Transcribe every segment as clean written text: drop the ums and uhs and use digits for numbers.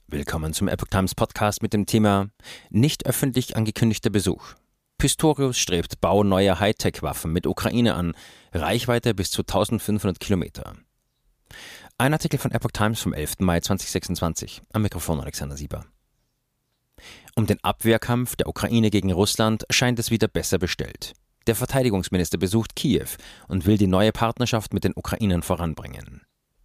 Willkommen zum Epoch Times Podcast mit dem Thema Nicht öffentlich angekündigter Besuch. Pistorius strebt Bau neuer Hightech-Waffen mit Ukraine an, Reichweite bis zu 1500 Kilometer. Ein Artikel von Epoch Times vom 11. Mai 2026. Am Mikrofon Alexander Sieber. Um den Abwehrkampf der Ukraine gegen Russland scheint es wieder besser bestellt. Der Verteidigungsminister besucht Kiew und will die neue Partnerschaft mit den Ukrainern voranbringen.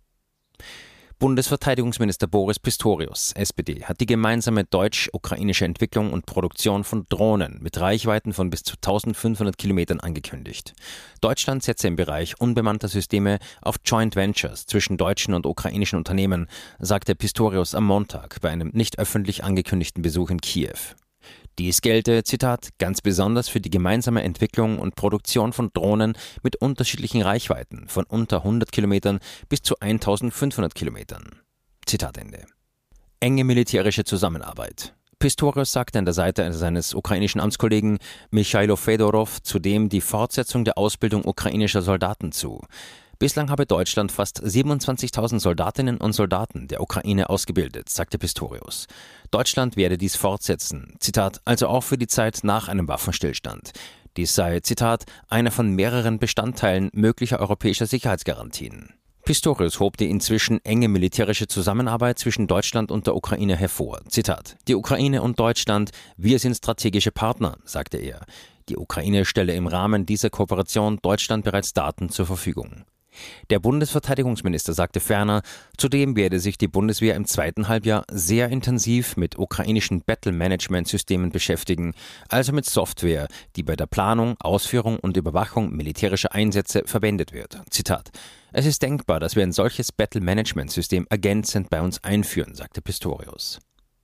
Bundesverteidigungsminister Boris Pistorius, SPD, hat die gemeinsame deutsch-ukrainische Entwicklung und Produktion von Drohnen mit Reichweiten von bis zu 1500 Kilometern angekündigt. Deutschland setze im Bereich unbemannter Systeme auf Joint Ventures zwischen deutschen und ukrainischen Unternehmen, sagte Pistorius am Montag bei einem nicht öffentlich angekündigten Besuch in Kiew. Dies gelte, Zitat, ganz besonders für die gemeinsame Entwicklung und Produktion von Drohnen mit unterschiedlichen Reichweiten von unter 100 Kilometern bis zu 1500 Kilometern. Zitat Ende. Enge militärische Zusammenarbeit. Pistorius sagte an der Seite seines ukrainischen Amtskollegen Michailo Fedorov zudem die Fortsetzung der Ausbildung ukrainischer Soldaten zu. Bislang habe Deutschland fast 27.000 Soldatinnen und Soldaten der Ukraine ausgebildet, sagte Pistorius. Deutschland werde dies fortsetzen, Zitat, also auch für die Zeit nach einem Waffenstillstand. Dies sei, Zitat, einer von mehreren Bestandteilen möglicher europäischer Sicherheitsgarantien. Pistorius hob die inzwischen enge militärische Zusammenarbeit zwischen Deutschland und der Ukraine hervor. Zitat, die Ukraine und Deutschland, wir sind strategische Partner, sagte er. Die Ukraine stelle im Rahmen dieser Kooperation Deutschland bereits Daten zur Verfügung. Der Bundesverteidigungsminister sagte ferner, zudem werde sich die Bundeswehr im zweiten Halbjahr sehr intensiv mit ukrainischen Battle-Management-Systemen beschäftigen, also mit Software, die bei der Planung, Ausführung und Überwachung militärischer Einsätze verwendet wird. Zitat: Es ist denkbar, dass wir ein solches Battle-Management-System ergänzend bei uns einführen, sagte Pistorius.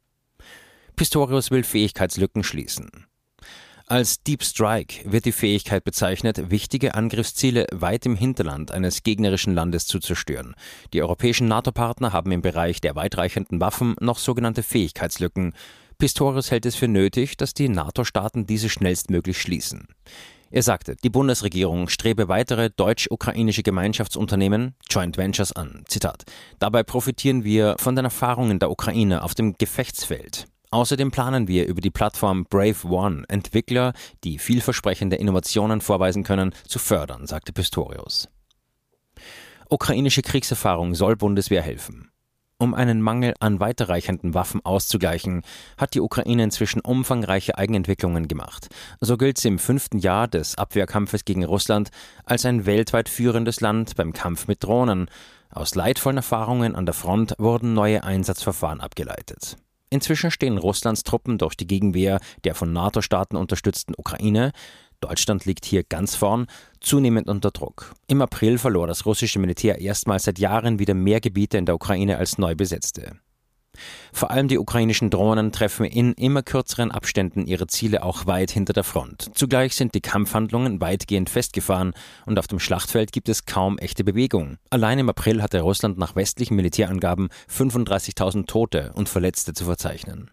Pistorius will Fähigkeitslücken schließen. Als Deep Strike wird die Fähigkeit bezeichnet, wichtige Angriffsziele weit im Hinterland eines gegnerischen Landes zu zerstören. Die europäischen NATO-Partner haben im Bereich der weitreichenden Waffen noch sogenannte Fähigkeitslücken. Pistorius hält es für nötig, dass die NATO-Staaten diese schnellstmöglich schließen. Er sagte, die Bundesregierung strebe weitere deutsch-ukrainische Gemeinschaftsunternehmen, Joint Ventures, an. Zitat: Dabei profitieren wir von den Erfahrungen der Ukraine auf dem Gefechtsfeld. Außerdem planen wir über die Plattform Brave One Entwickler, die vielversprechende Innovationen vorweisen können, zu fördern, sagte Pistorius. Ukrainische Kriegserfahrung soll Bundeswehr helfen. Um einen Mangel an weiterreichenden Waffen auszugleichen, hat die Ukraine inzwischen umfangreiche Eigenentwicklungen gemacht. So gilt sie im 5. Jahr des Abwehrkampfes gegen Russland als ein weltweit führendes Land beim Kampf mit Drohnen. Aus leidvollen Erfahrungen an der Front wurden neue Einsatzverfahren abgeleitet. Inzwischen stehen Russlands Truppen durch die Gegenwehr der von NATO-Staaten unterstützten Ukraine, Deutschland liegt hier ganz vorn, zunehmend unter Druck. Im April verlor das russische Militär erstmals seit Jahren wieder mehr Gebiete in der Ukraine als neu besetzte. Vor allem die ukrainischen Drohnen treffen in immer kürzeren Abständen ihre Ziele auch weit hinter der Front. Zugleich sind die Kampfhandlungen weitgehend festgefahren und auf dem Schlachtfeld gibt es kaum echte Bewegung. Allein im April hatte Russland nach westlichen Militärangaben 35.000 Tote und Verletzte zu verzeichnen.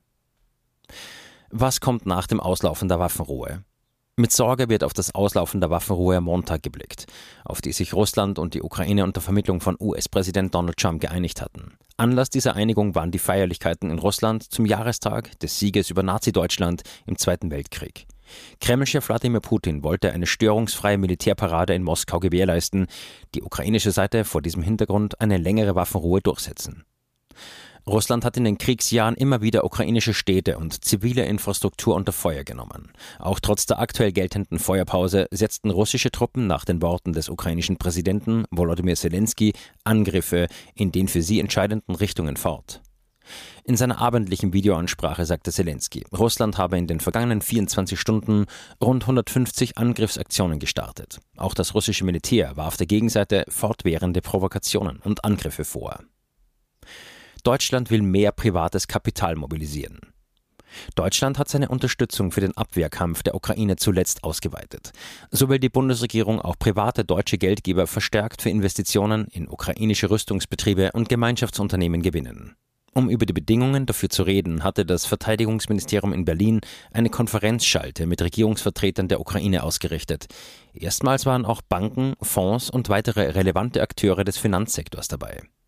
Was kommt nach dem Auslaufen der Waffenruhe? Mit Sorge wird auf das Auslaufen der Waffenruhe am Montag geblickt, auf die sich Russland und die Ukraine unter Vermittlung von US-Präsident Donald Trump geeinigt hatten. Anlass dieser Einigung waren die Feierlichkeiten in Russland zum Jahrestag des Sieges über Nazi-Deutschland im Zweiten Weltkrieg. Kremlchef Wladimir Putin wollte eine störungsfreie Militärparade in Moskau gewährleisten, die ukrainische Seite vor diesem Hintergrund eine längere Waffenruhe durchsetzen. Russland hat in den Kriegsjahren immer wieder ukrainische Städte und zivile Infrastruktur unter Feuer genommen. Auch trotz der aktuell geltenden Feuerpause setzten russische Truppen nach den Worten des ukrainischen Präsidenten Volodymyr Zelensky Angriffe in den für sie entscheidenden Richtungen fort. In seiner abendlichen Videoansprache sagte Zelensky, Russland habe in den vergangenen 24 Stunden rund 150 Angriffsaktionen gestartet. Auch das russische Militär warf der Gegenseite fortwährende Provokationen und Angriffe vor. Deutschland will mehr privates Kapital mobilisieren. Deutschland hat seine Unterstützung für den Abwehrkampf der Ukraine zuletzt ausgeweitet. So will die Bundesregierung auch private deutsche Geldgeber verstärkt für Investitionen in ukrainische Rüstungsbetriebe und Gemeinschaftsunternehmen gewinnen. Um über die Bedingungen dafür zu reden, hatte das Verteidigungsministerium in Berlin eine Konferenzschalte mit Regierungsvertretern der Ukraine ausgerichtet. Erstmals waren auch Banken, Fonds und weitere relevante Akteure des Finanzsektors dabei.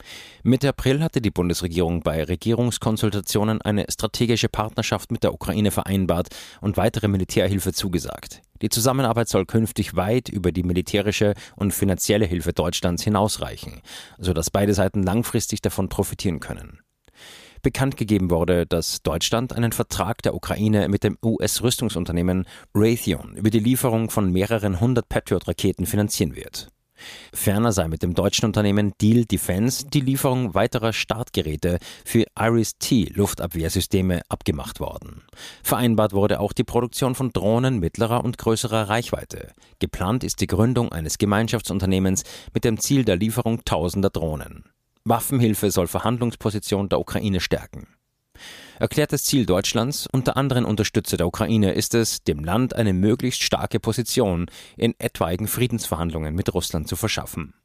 Mitte April hatte die Bundesregierung bei Regierungskonsultationen eine strategische Partnerschaft mit der Ukraine vereinbart und weitere Militärhilfe zugesagt. Die Zusammenarbeit soll künftig weit über die militärische und finanzielle Hilfe Deutschlands hinausreichen, sodass beide Seiten langfristig davon profitieren können. Bekannt gegeben wurde, dass Deutschland einen Vertrag der Ukraine mit dem US-Rüstungsunternehmen Raytheon über die Lieferung von mehreren 100 Patriot-Raketen finanzieren wird. Ferner sei mit dem deutschen Unternehmen Diehl Defence die Lieferung weiterer Startgeräte für Iris-T Luftabwehrsysteme abgemacht worden. Vereinbart wurde auch die Produktion von Drohnen mittlerer und größerer Reichweite. Geplant ist die Gründung eines Gemeinschaftsunternehmens mit dem Ziel der Lieferung tausender Drohnen. Waffenhilfe soll Verhandlungsposition der Ukraine stärken. Erklärtes Ziel Deutschlands, unter anderen Unterstützer der Ukraine, ist es, dem Land eine möglichst starke Position in etwaigen Friedensverhandlungen mit Russland zu verschaffen.